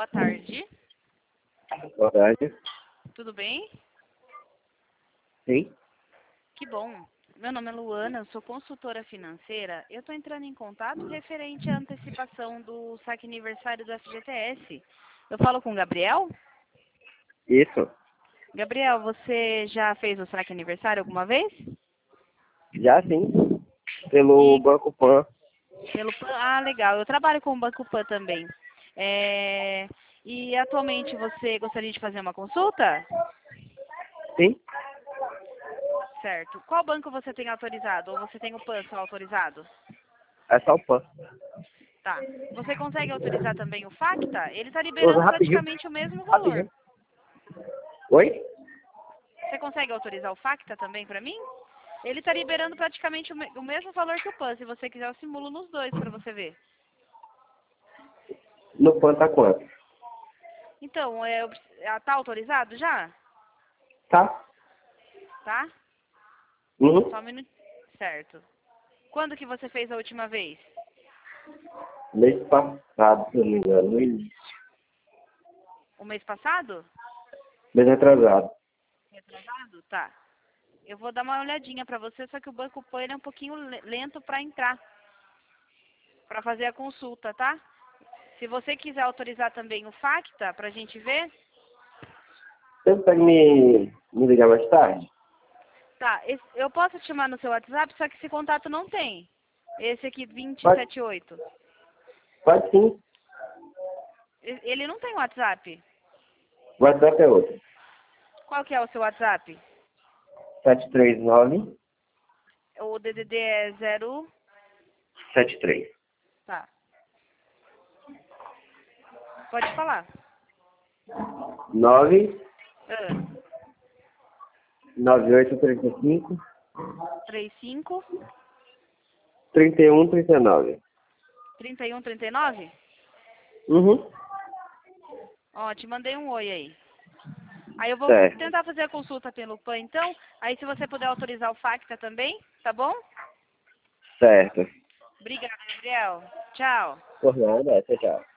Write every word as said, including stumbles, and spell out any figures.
boa tarde. Boa tarde. Tudo bem? Sim? Que bom. Meu nome é Luana, eu sou consultora financeira. Eu estou entrando em contato referente à antecipação do saque aniversário do F G T S. Eu falo com o Gabriel? Isso. Gabriel, você já fez o saque aniversário alguma vez? Já sim. Pelo E Banco Pan. pelo Pan? Ah, legal. Eu trabalho com o Banco Pan também. É, E atualmente você gostaria de fazer uma consulta? Sim? Certo. Qual banco você tem autorizado? Ou você tem o Pan só autorizado? É só o Pan. Tá. Você consegue autorizar também o Facta? Ele está Ô, liberando rapidinho. praticamente o mesmo valor. Rapidinho. Oi? Você consegue autorizar o Facta também para mim? Ele está liberando praticamente o, me o mesmo valor que o Pan. Se você quiser, eu simulo nos dois para você ver. No Pan tá quanto? Então, é, tá autorizado já? Tá? Tá? Uhum. Só um minuto. Certo. Quando que você fez a última vez? Mês passado, se eu não me engano. No início. O mês passado? Mês atrasado. Retrasado? Tá. Eu vou dar uma olhadinha para você, só que o Banco Pan ele é um pouquinho lento para entrar, para fazer a consulta, tá? Se você quiser autorizar também o Facta para a gente ver, Você consegue me, me ligar mais tarde? tá, esse- eu posso te chamar no seu WhatsApp, só que esse contato não tem. Esse aqui, Pode, dois zero sete oito. pode sim. E- Ele não tem WhatsApp. O WhatsApp é outro. Qual que é o seu WhatsApp? sete três nove O D D D é zero. sete três. Tá. Pode falar. nove Ah, nove oito três cinco trinta e cinco, trinta e um trinta e nove. trinta e um, trinta e nove? Uhum. Ó, te mandei um oi aí. Aí eu vou Certo. tentar fazer a consulta pelo Pan, então. Aí se você puder autorizar o Facta também, tá bom? Certo. Obrigada, Gabriel. Tchau. Por nada, tchau, tchau.